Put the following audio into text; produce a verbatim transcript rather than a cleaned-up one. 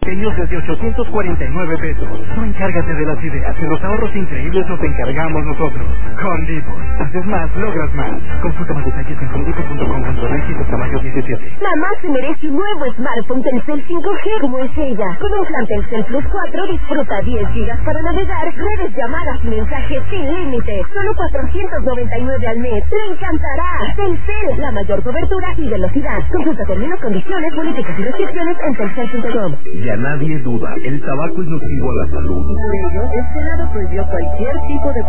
Pequeños desde ochocientos cuarenta y nueve pesos. No encárgate de las ideas, de los ahorros increíbles nos encargamos nosotros. Con Depot. Haces más, logras más. Consulta más detalles en depot punto com punto m x hasta tamaño diecisiete. Mamá se merece un nuevo smartphone Telcel cinco G como es ella. Con un plan Telcel Plus cuatro disfruta diez gigas para navegar, redes, llamadas y mensajes sin límite. Solo cuatrocientos noventa y nueve al mes. ¡Le encantará! Telcel, la mayor cobertura y velocidad. Consulta términos, condiciones, políticas y restricciones en telcel punto com. Ya nadie duda, el tabaco es nocivo a la salud. Por ello, el Senado prohibió cualquier tipo de